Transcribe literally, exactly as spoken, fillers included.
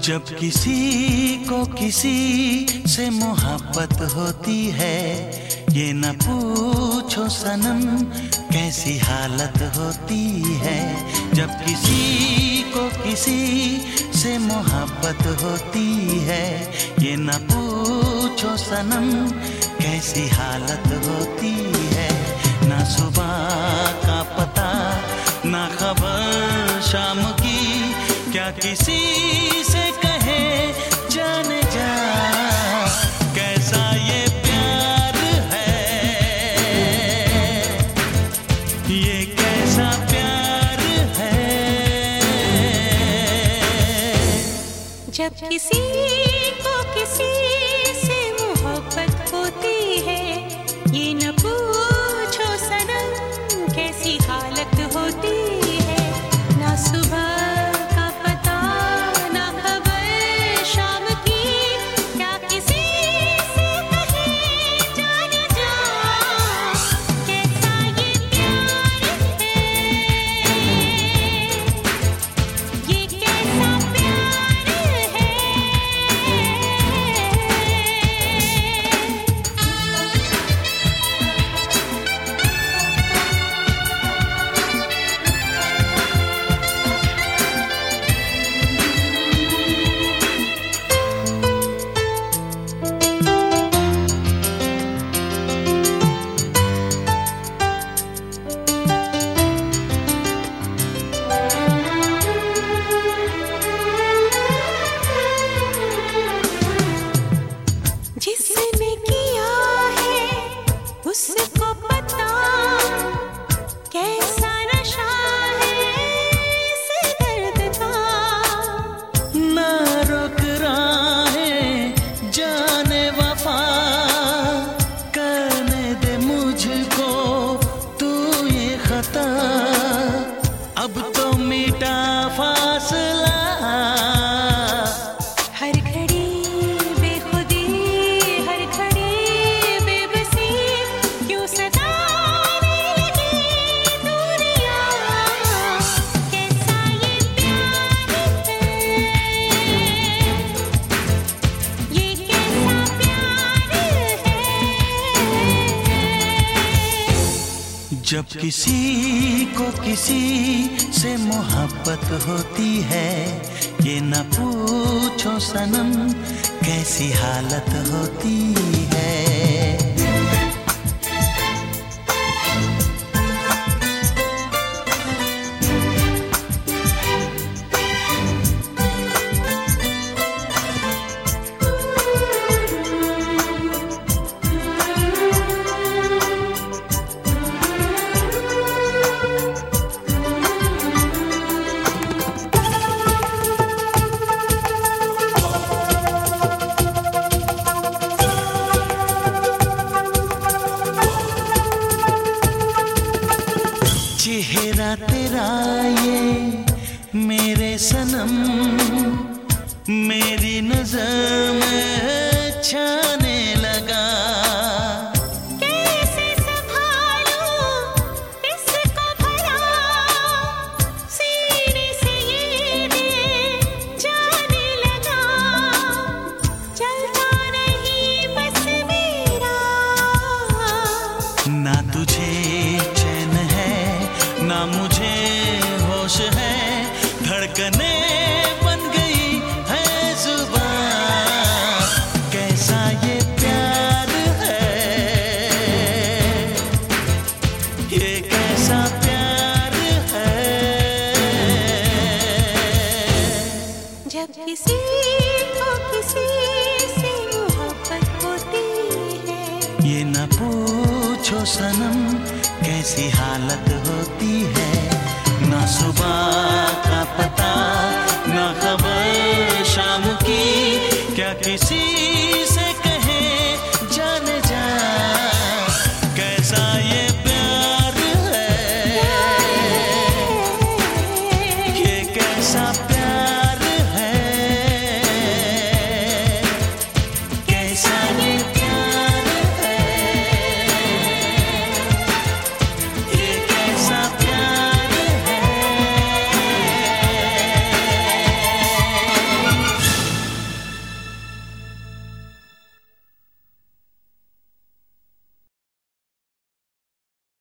जब किसी को किसी से मोहब्बत होती है, ये न पूछो सनम कैसी हालत होती है। जब किसी को किसी से मोहब्बत होती है, ये न पूछो सनम कैसी हालत होती है। ना सुबह का पता ना खबर शाम की, क्या किसी से कहे जाने जा कैसा ये प्यार है, ये कैसा प्यार है। जब किसी को किसी से मोहब्बत होती है, ये न पूछो सनम कैसी हालत होती है। ना सुबह उसको पता कैसा नशा है इस दर्द का। ना रोक राहें जाने वफा, करने दे मुझको तू ये खता। अब तो मिटा फासला, हर घड़ी बेखुदी हर घड़ी बेबसी, क्यों सताने लगी दूरियां। कैसा ये प्यार है, ये कैसा प्यार है। जब किसी को किसी से मोहब्बत होती है, ये न पूछो सनम कैसी हालत होती है। चेहरा तेरा ये मेरे सनम मेरी नजर में छाने लगा। कैसे संभालूं इसको भला, सीने से ये दिल जाने लगा। चलता नहीं बस मेरा, ना तुझे चैन है ना मुझे होश है, धड़कने बन गई है जुबान। कैसा ये प्यार है, ये कैसा प्यार है। जब किसी को किसी से मोहब्बत होती है, ये न पूछो सनम कैसी हालत होती है। ना सुबह का पता ना खबर शाम की, क्या किसी